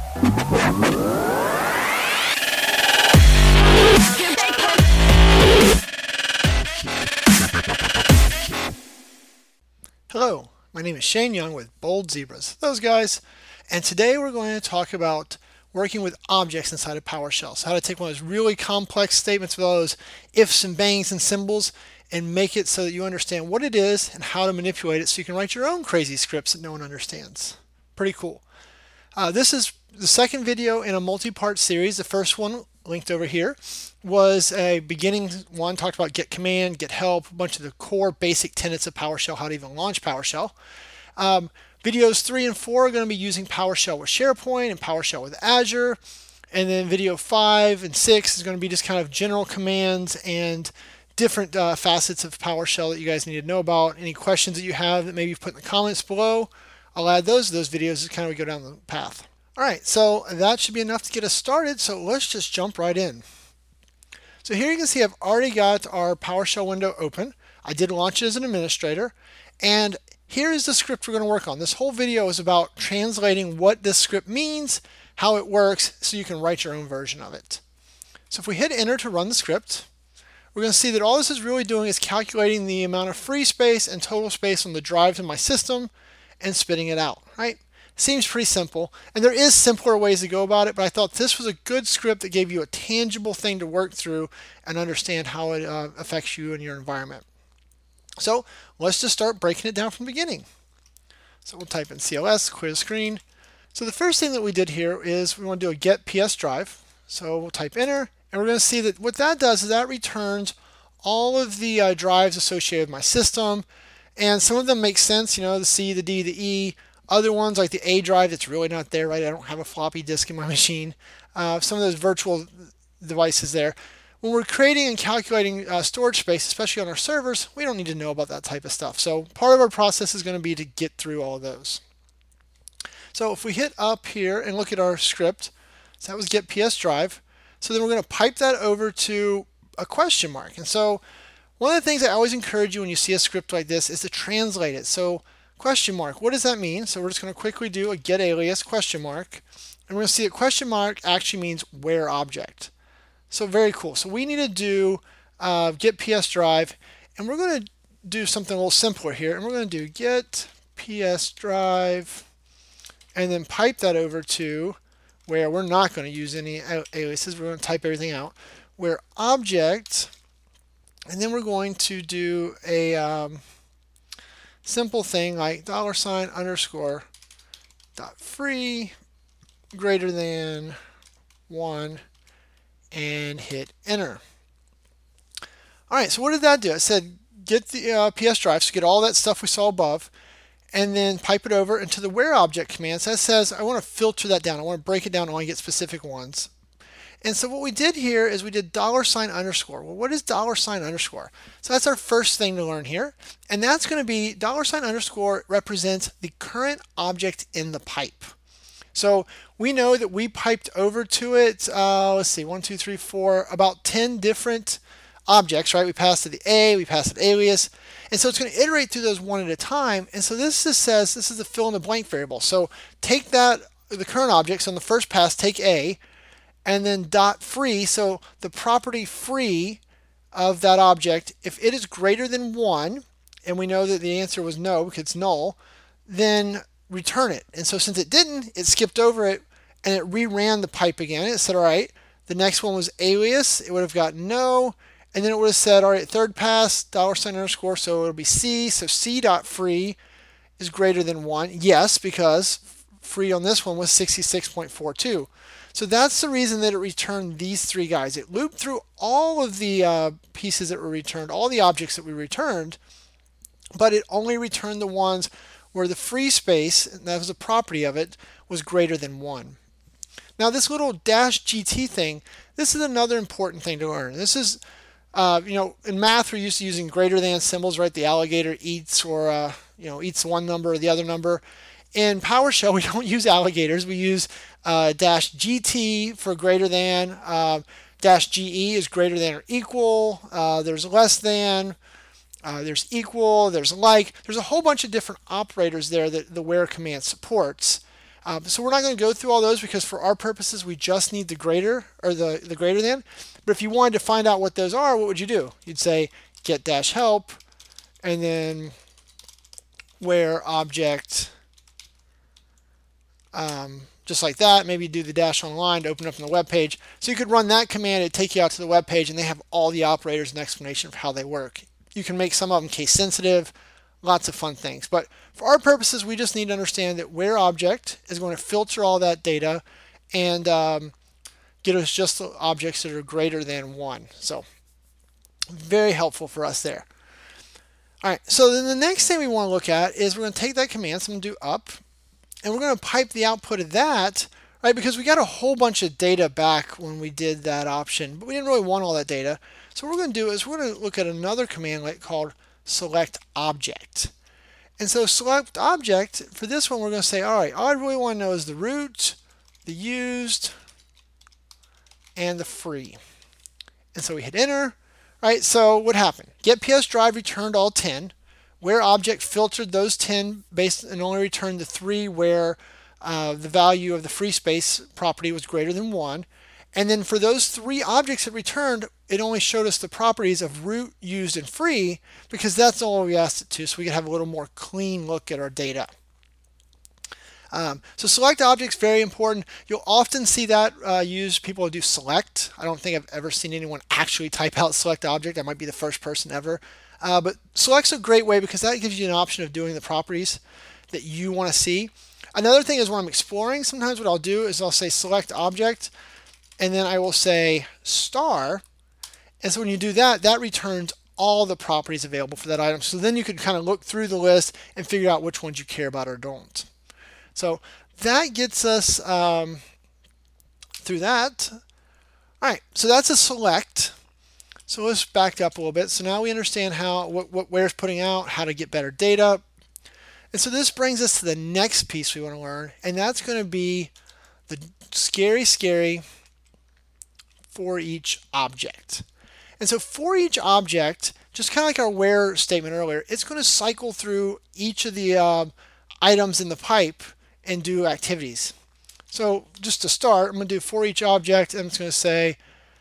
Hello, my name is Shane Young with Bold Zebras, those guys, and today we're going to talk about working with objects inside of PowerShell. So how to take one of those really complex statements with all those ifs and bangs and symbols and make it so that you understand what it is and how to manipulate it so you can write your own crazy scripts that no one understands. Pretty cool. This is the second video in a multi-part series. The first one, linked over here, was a beginning one, talked about get command, get help, a bunch of the core basic tenets of PowerShell, how to even launch PowerShell. Videos 3 and 4 are going to be using PowerShell with SharePoint and PowerShell with Azure. And then video 5 and 6 is going to be just kind of general commands and different facets of PowerShell that you guys need to know about. Any questions that you have that maybe you've put in the comments below, I'll add those to those videos as kind of we go down the path. All right, so that should be enough to get us started. So let's just jump right in. So here you can see I've already got our PowerShell window open. I did launch it as an administrator. And here is the script we're going to work on. This whole video is about translating what this script means, how it works, so you can write your own version of it. So if we hit enter to run the script, we're going to see that all this is really doing is calculating the amount of free space and total space on the drives in my system and spitting it out, right? Seems pretty simple, and there is simpler ways to go about it, but I thought this was a good script that gave you a tangible thing to work through and understand how it affects you and your environment. So let's just start breaking it down from the beginning. So we'll type in CLS, clear the screen. So the first thing that we did here is we want to do a get PS drive. So we'll type enter, and we're going to see that what that does is that returns all of the drives associated with my system, and some of them make sense, you know, the C, the D, the E. Other ones like the A drive, that's really not there, right? I don't have a floppy disk in my machine. Some of those virtual devices there. When we're creating and calculating storage space, especially on our servers, we don't need to know about that type of stuff. So part of our process is going to be to get through all of those. So if we hit up here and look at our script, so that was get PS drive. So then we're going to pipe that over to a question mark. And so one of the things I always encourage you when you see a script like this is to translate it. So question mark, what does that mean? So we're just going to quickly do a get alias question mark, and we're going to see that question mark actually means where object. So very cool. So we need to do get PS drive, and we're going to do something a little simpler here, and we're going to do get PS drive, and then pipe that over to where we're not going to use any aliases. We're going to type everything out, where object, and then we're going to do a simple thing like $_ dot free greater than 1 and hit enter. All right, so what did that do? It said get the PS drive, so get all that stuff we saw above, and then pipe it over into the where object command. So that says I want to filter that down. I want to break it down and only get specific ones. And so what we did here is we did $_. Well, what is $_? So that's our first thing to learn here. And that's going to be $_ represents the current object in the pipe. So we know that we piped over to it, let's see, 1, 2, 3, 4, about 10 different objects, right? We passed to the A, we passed to alias. And so it's going to iterate through those one at a time. And so this just says, this is the fill in the blank variable. So take that, the current object, so on the first pass, take A, and then dot free, so the property free of that object, if it is greater than 1, and we know that the answer was no because it's null, then return it. And so since it didn't, it skipped over it and it reran the pipe again. It said, all right, the next one was alias, it would have got no, and then it would have said, all right, third pass, $_, so it'll be C, so C dot free is greater than 1. Yes, because free on this one was 66.42. So that's the reason that it returned these three guys. It looped through all of the pieces that were returned, all the objects that we returned, but it only returned the ones where the free space, and that was a property of it, was greater than 1. Now this little -GT thing, this is another important thing to learn. This is, in math we're used to using greater than symbols, right? The alligator eats or, eats one number or the other number. In PowerShell, we don't use alligators. We use -GT for greater than. -GE is greater than or equal. There's less than. There's equal. There's like. There's a whole bunch of different operators there that the where command supports. So we're not going to go through all those because for our purposes, we just need the greater or the greater than. But if you wanted to find out what those are, what would you do? You'd say get dash help and then where object, just like that. Maybe do the dash online to open up on the web page. So you could run that command, it'd take you out to the web page, and they have all the operators and explanation of how they work. You can make some of them case sensitive, lots of fun things. But for our purposes, we just need to understand that where object is going to filter all that data and get us just the objects that are greater than 1. So very helpful for us there. All right, so then the next thing we want to look at is we're going to take that command, so I'm going to do up, and we're going to pipe the output of that, right? Because we got a whole bunch of data back when we did that option, but we didn't really want all that data. So what we're going to do is we're going to look at another command called select object. And so select object, for this one, we're going to say, all right, all I really want to know is the root, the used, and the free. And so we hit enter. All right, so what happened? Get PS drive returned all 10. Where object filtered those 10 based and only returned the 3 where the value of the free space property was greater than 1. And then for those 3 objects it returned, it only showed us the properties of root, used, and free because that's all we asked it to, so we could have a little more clean look at our data. So select objects, very important. You'll often see that used. People do select. I don't think I've ever seen anyone actually type out select object. I might be the first person ever. But select's a great way because that gives you an option of doing the properties that you want to see. Another thing is when I'm exploring, sometimes what I'll do is I'll say select object, and then I will say star. And so when you do that, that returns all the properties available for that item. So then you can kind of look through the list and figure out which ones you care about or don't. So that gets us through that. All right, so that's a select. So let's back up a little bit. So now we understand how what where's putting out, how to get better data. And so this brings us to the next piece we want to learn, and that's going to be the scary for each object. And so for each object, just kind of like our where statement earlier, it's going to cycle through each of the items in the pipe and do activities. So just to start, I'm going to do for each object, and I'm just going to say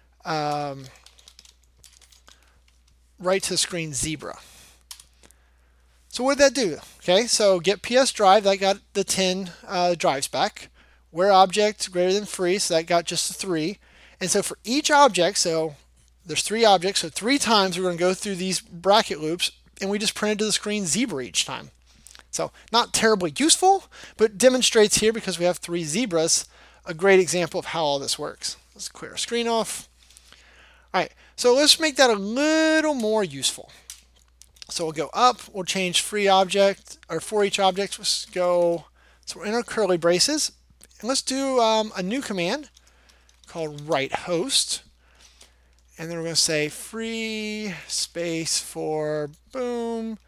write to the screen zebra. So what did that do? Okay, so get PS drive, that got the 10 drives back. Where object greater than free, so that got just the 3. And so for each object, so there's 3 objects, so 3 times we're going to go through these bracket loops, and we just printed to the screen zebra each time. So not terribly useful, but demonstrates here, because we have 3 zebras, a great example of how all this works. Let's clear our screen off. All right, so let's make that a little more useful. So we'll go up, we'll change free object, or for each object, let's go, so we're in our curly braces, and let's do a new command called write host. And then we're going to say free space for boom,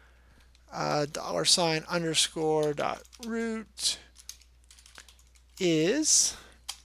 $ underscore dot root is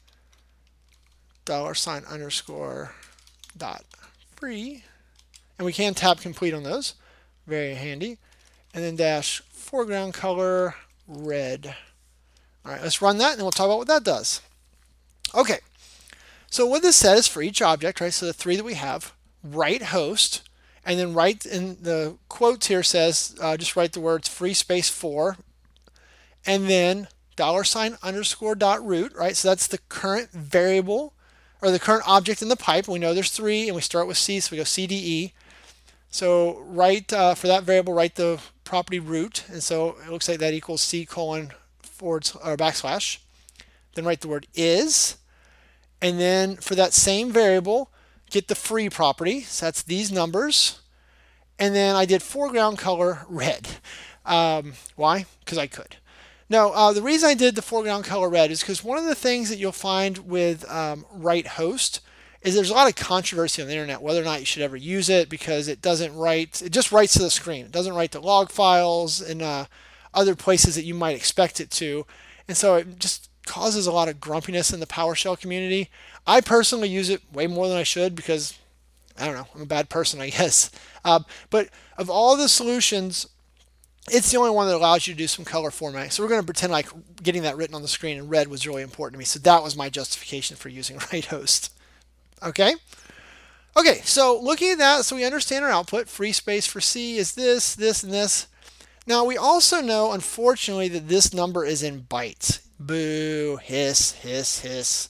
$ underscore dot free. And we can tab complete on those. Very handy. And then dash foreground color red. All right, let's run that and then we'll talk about what that does. Okay, so what this says for each object, right? So the 3 that we have, write host, and then write in the quotes here says, just write the words free space for, and then $ underscore dot root, right? So that's the current variable or the current object in the pipe. We know there's 3 and we start with C, so we go CDE. So write for that variable, write the property root, and so it looks like that equals C colon forward or backslash. Then write the word is, and then for that same variable, get the free property. So that's these numbers, and then I did foreground color red. Why? Because I could. No, the reason I did the foreground color red is because one of the things that you'll find with write host is there's a lot of controversy on the internet whether or not you should ever use it, because it doesn't write, it just writes to the screen. It doesn't write to log files and other places that you might expect it to. And so it just causes a lot of grumpiness in the PowerShell community. I personally use it way more than I should because, I don't know, I'm a bad person, I guess. But of all the solutions it's the only one that allows you to do some color formatting. So we're going to pretend like getting that written on the screen in red was really important to me. So that was my justification for using WriteHost. Okay. Okay, so looking at that, so we understand our output. Free space for C is this, this, and this. Now we also know, unfortunately, that this number is in bytes. Boo, hiss, hiss, hiss.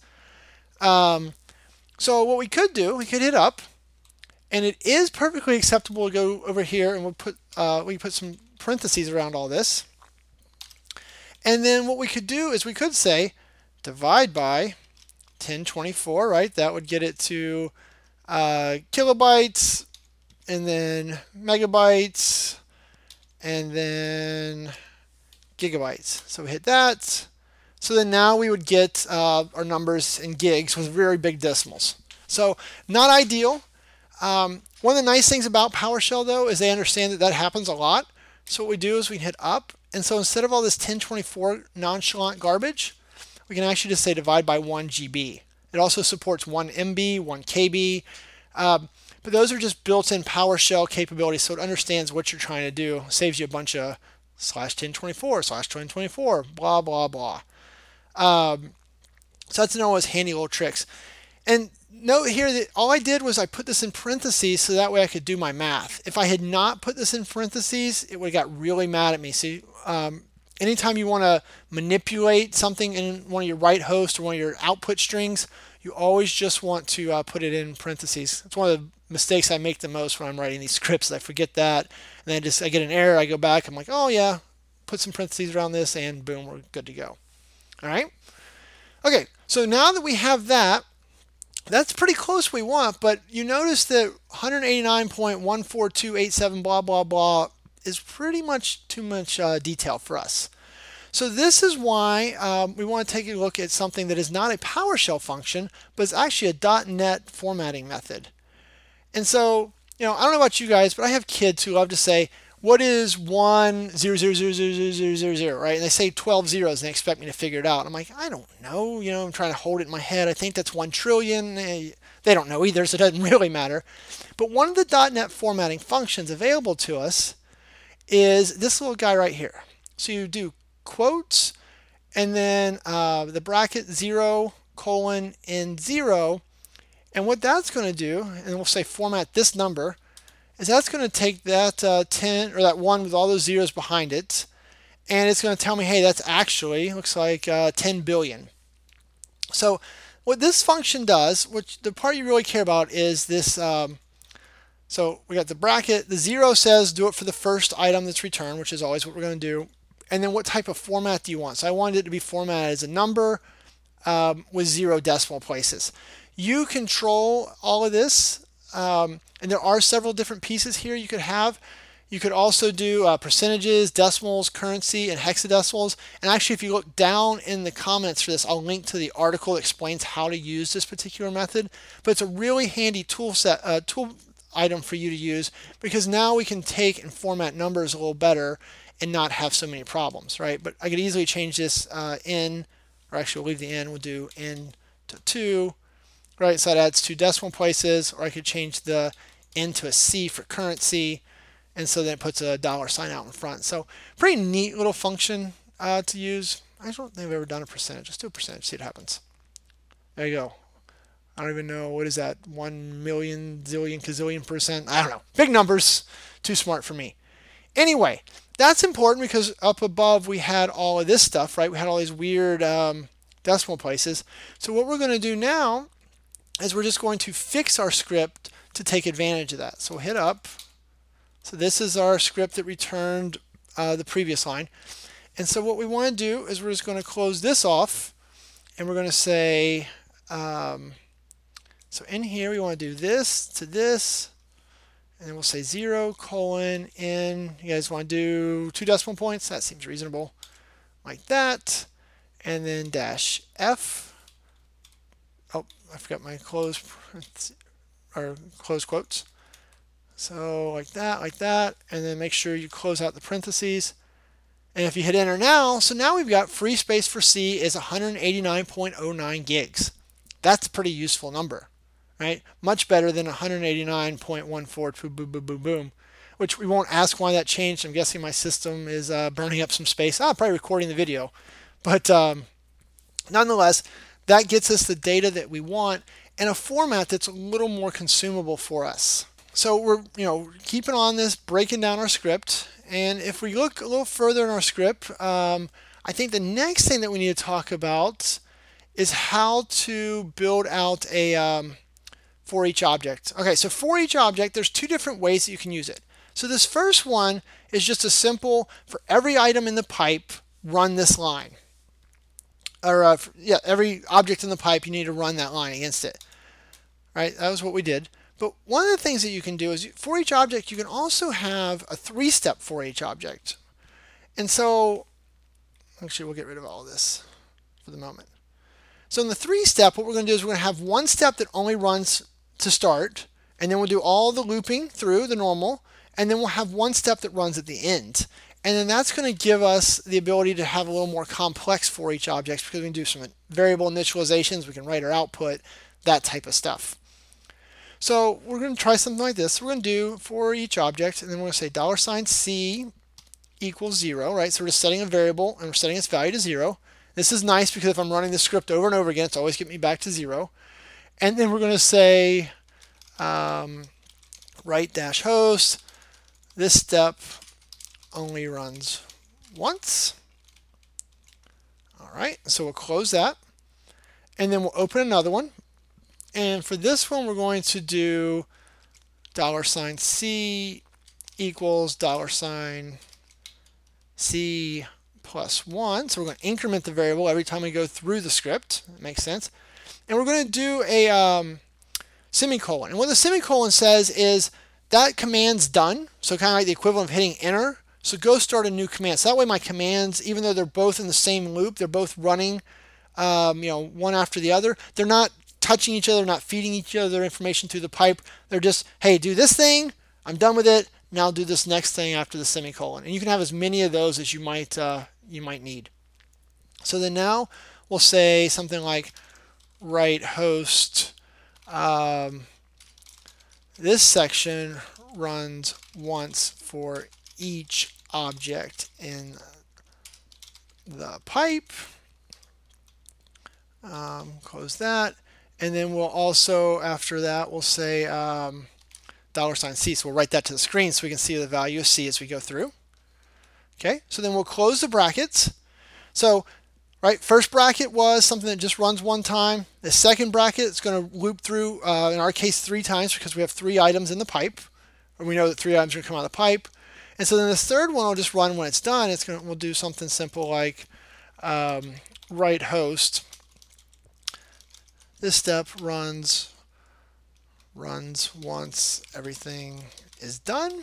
So what we could do, we could hit up, and it is perfectly acceptable to go over here and we put some parentheses around all this. And then what we could do is we could say divide by 1024, right? That would get it to kilobytes, and then megabytes, and then gigabytes. So we hit that. So then now we would get our numbers in gigs with very big decimals. So not ideal. One of the nice things about PowerShell though is they understand that that happens a lot. So what we do is we hit up, and so instead of all this 1024 nonchalant garbage, we can actually just say divide by 1 GB. It also supports 1 MB, 1 KB, but those are just built-in PowerShell capabilities, so it understands what you're trying to do. It saves you a bunch of /1024, /1024, blah, blah, blah. So that's one of those handy little tricks. And note here that all I did was I put this in parentheses so that way I could do my math. If I had not put this in parentheses, it would have got really mad at me. See, anytime you want to manipulate something in one of your WriteHost or one of your output strings, you always just want to put it in parentheses. It's one of the mistakes I make the most when I'm writing these scripts. I forget that, and then I get an error. I go back. I'm like, oh yeah, put some parentheses around this, and boom, we're good to go. All right. Okay. So now that we have that, that's pretty close we want, but you notice that 189.14287 blah blah blah is pretty much too much detail for us. So this is why we want to take a look at something that is not a PowerShell function, but it's actually a .NET formatting method. And so, I don't know about you guys, but I have kids who love to say, what is 100000000, right? And they say 12 zeros and they expect me to figure it out. I'm like, I don't know. I'm trying to hold it in my head. I think that's 1 trillion. They don't know either, so it doesn't really matter. But one of the .NET formatting functions available to us is this little guy right here. So you do quotes and then the bracket 0 colon in 0. And what that's going to do, and we'll say format this number, is that's going to take that 10 or that 1 with all those zeros behind it, and it's going to tell me, hey, that's actually looks like 10 billion. So what this function does, which the part you really care about is this. So we got the bracket. The 0 says do it for the first item that's returned, which is always what we're going to do. And then what type of format do you want? So I wanted it to be formatted as a number with 0 decimal places. You control all of this. And there are several different pieces here you could have. You could also do percentages, decimals, currency, and hexadecimals. And actually, if you look down in the comments for this, I'll link to the article that explains how to use this particular method. But it's a really handy tool item for you to use, because now we can take and format numbers a little better and not have so many problems, right? But I could easily change this in, or actually we'll leave the in, we'll do in to 2. Right, so that adds 2 decimal places, or I could change the N to a C for currency, and so then it puts a $sign out in front. So pretty neat little function to use. I don't think I've ever done a percentage. Let's do a percentage, see what happens. There you go. I don't even know, what is that, 1 million, zillion, gazillion percent? I don't know. Big numbers, too smart for me. Anyway, that's important because up above we had all of this stuff, right? We had all these weird decimal places. So what we're going to do now is we're just going to fix our script to take advantage of that. So we'll hit up. So this is our script that returned the previous line. And so what we want to do is we're just going to close this off, and we're going to say, so in here we want to do this to this, and then we'll say 0 colon in. You guys want to do 2 decimal points? That seems reasonable. Like that. And then dash F. Oh, I forgot my close quotes. So like that, and then make sure you close out the parentheses. And if you hit enter now, so now we've got free space for C is 189.09 gigs. That's a pretty useful number, right? Much better than 189.14 boom, boom, boom, boom, boom. which we won't ask why that changed. I'm guessing my system is burning up some space. I'm probably recording the video. But nonetheless, that gets us the data that we want in a format that's a little more consumable for us. So we're keeping on this, breaking down our script. And if we look a little further in our script, I think the next thing that we need to talk about is how to build out a for each object. Okay, so for each object, there's two different ways that you can use it. So this first one is just a simple, for every item in the pipe, run this line. Or every object in the pipe, you need to run that line against it. Right, that was what we did. But one of the things that you can do is for each object, you can also have a three-step for each object. And so, actually, we'll get rid of all of this for the moment. So in the three-step, what we're going to do is we're going to have one step that only runs to start, and then we'll do all the looping through the normal, and then we'll have one step that runs at the end. And then that's going to give us the ability to have a little more complex for each object because we can do some variable initializations, we can write our output, that type of stuff. So we're going to try something like this. We're going to do for each object, and then we're going to say $C equals 0, right? So we're just setting a variable, and we're setting its value to 0. This is nice because if I'm running this script over and over again, it's always getting me back to 0. And then we're going to say write-host. This step only runs once. All right, so we'll close that. And then we'll open another one. And for this one, we're going to do $C equals $C plus 1. So we're going to increment the variable every time we go through the script. That makes sense. And we're going to do a semicolon. And what the semicolon says is that command's done. So kind of like the equivalent of hitting enter. So go start a new command. So that way my commands, even though they're both in the same loop, they're both running one after the other. They're not touching each other, not feeding each other their information through the pipe. They're just, hey, do this thing. I'm done with it. Now do this next thing after the semicolon. And you can have as many of those as you might need. So then now we'll say something like write host. This section runs once for each object in the pipe. Close that. And then we'll also, after that, we'll say $C. So we'll write that to the screen so we can see the value of C as we go through. Okay, so then we'll close the brackets. So, right, first bracket was something that just runs one time. The second bracket is going to loop through, in our case, 3 times because we have 3 items in the pipe. And we know that 3 items are going to come out of the pipe. And so then this third one will just run when it's done. We'll do something simple like write host. This step runs once everything is done.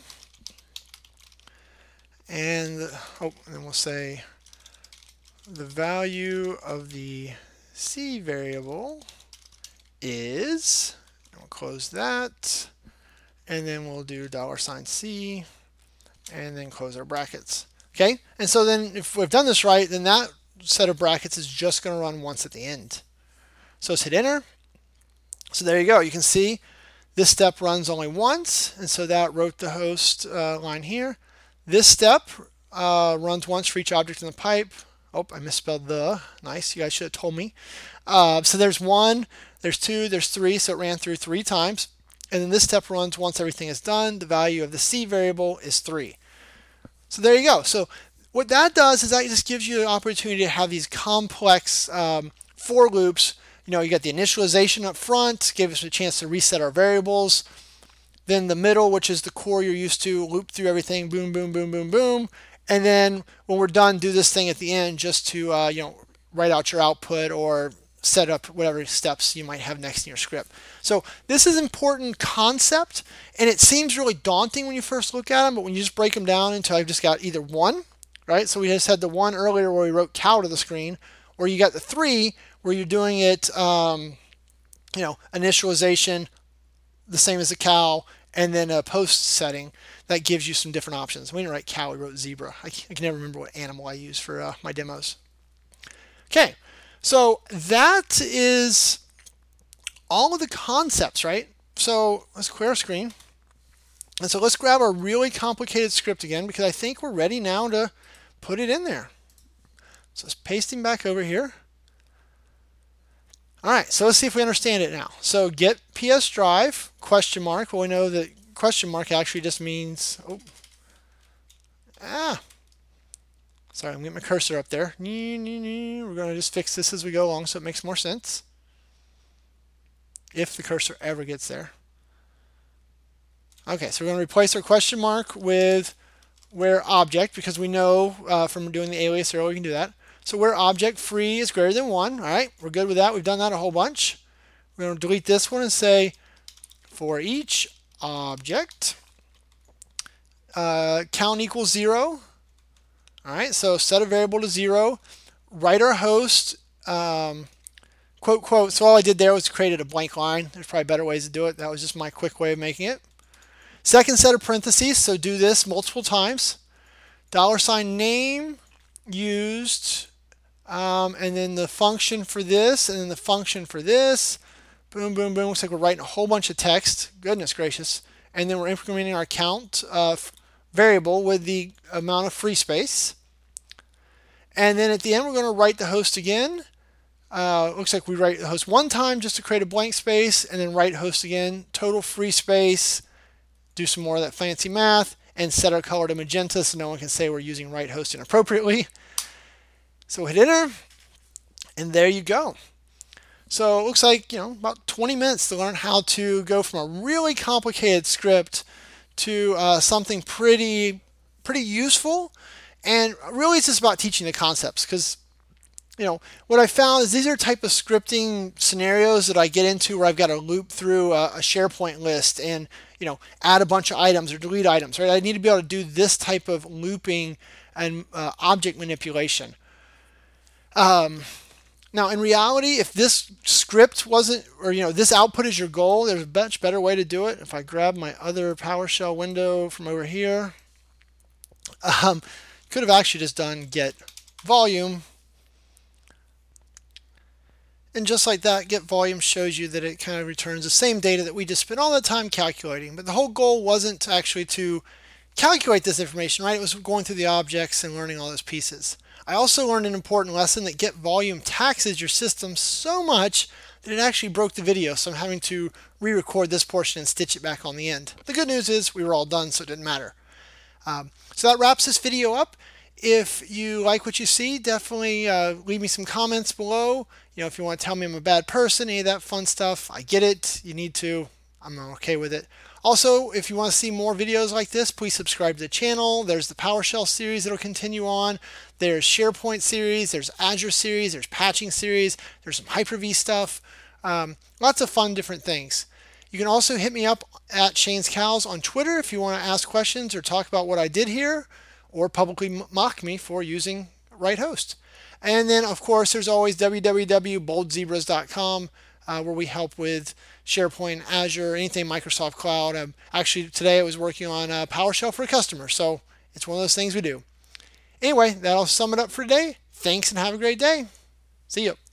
And then we'll say the value of the C variable is, and we'll close that, and then we'll do $C, and then close our brackets. Okay, and so then if we've done this right, then that set of brackets is just going to run once at the end. So let's hit enter. So there you go. You can see this step runs only once, and so that wrote the host line here. This step runs once for each object in the pipe. Oh, I misspelled the. Nice. You guys should have told me. So there's 1, there's 2, there's 3. So it ran through 3 times. And then this step runs once everything is done. The value of the C variable is 3. So there you go. So what that does is that just gives you the opportunity to have these complex for loops. You got the initialization up front, gave us a chance to reset our variables. Then the middle, which is the core you're used to, loop through everything, boom, boom, boom, boom, boom. And then when we're done, do this thing at the end just to write out your output or set up whatever steps you might have next in your script. So this is an important concept, and it seems really daunting when you first look at them, but when you just break them down into I've just got either 1, right? So we just had the 1 earlier where we wrote cow to the screen, or you got the 3 where you're doing it, initialization, the same as a cow, and then a post setting that gives you some different options. We didn't write cow, we wrote zebra. I can never remember what animal I use for my demos. Okay, so that is all of the concepts, right? So let's clear our screen. And so let's grab our really complicated script again because I think we're ready now to put it in there. So let's paste him back over here. All right, so let's see if we understand it now. So get PS drive, question mark. Well, we know that question mark actually just means, sorry, I'm getting my cursor up there. We're going to just fix this as we go along so it makes more sense. If the cursor ever gets there. Okay, so we're going to replace our question mark with where object, because we know from doing the alias earlier we can do that. So where object free is greater than 1. All right, we're good with that. We've done that a whole bunch. We're going to delete this one and say for each object count equals 0. All right, so set a variable to 0. Write our host quote quote. So all I did there was created a blank line. There's probably better ways to do it. That was just my quick way of making it. Second set of parentheses, so do this multiple times. $name used, and then the function for this, and then the function for this. Boom, boom, boom. Looks like we're writing a whole bunch of text. Goodness gracious. And then we're incrementing our count variable with the amount of free space. And then at the end, we're going to write the host again. Looks like we write the host one time just to create a blank space, and then write host again, total free space. Do some more of that fancy math, and set our color to magenta so no one can say we're using write host inappropriately. So hit enter, and there you go. So it looks like about 20 minutes to learn how to go from a really complicated script to something pretty useful. And really it's just about teaching the concepts, because what I found is these are type of scripting scenarios that I get into where I've got to loop through a SharePoint list and add a bunch of items or delete items, right? I need to be able to do this type of looping and object manipulation. Now, in reality, if this script wasn't, or this output is your goal, there's a much better way to do it. If I grab my other PowerShell window from over here, could have actually just done get volume. And just like that, get volume shows you that it kind of returns the same data that we just spent all the time calculating. But the whole goal wasn't actually to calculate this information, right? It was going through the objects and learning all those pieces. I also learned an important lesson that get volume taxes your system so much that it actually broke the video. So I'm having to re-record this portion and stitch it back on the end. The good news is we were all done, so it didn't matter. So that wraps this video up. If you like what you see, definitely leave me some comments below. If you want to tell me I'm a bad person, any of that fun stuff, I get it. You need to. I'm okay with it. Also, if you want to see more videos like this, please subscribe to the channel. There's the PowerShell series that will continue on. There's SharePoint series. There's Azure series. There's patching series. There's some Hyper-V stuff. Lots of fun different things. You can also hit me up at Shane's Cows on Twitter if you want to ask questions or talk about what I did here, or publicly mock me for using write host. And then, of course, there's always www.boldzebras.com where we help with SharePoint, Azure, anything Microsoft Cloud. Actually, today I was working on PowerShell for a customer, so it's one of those things we do. Anyway, that'll sum it up for today. Thanks and have a great day. See you.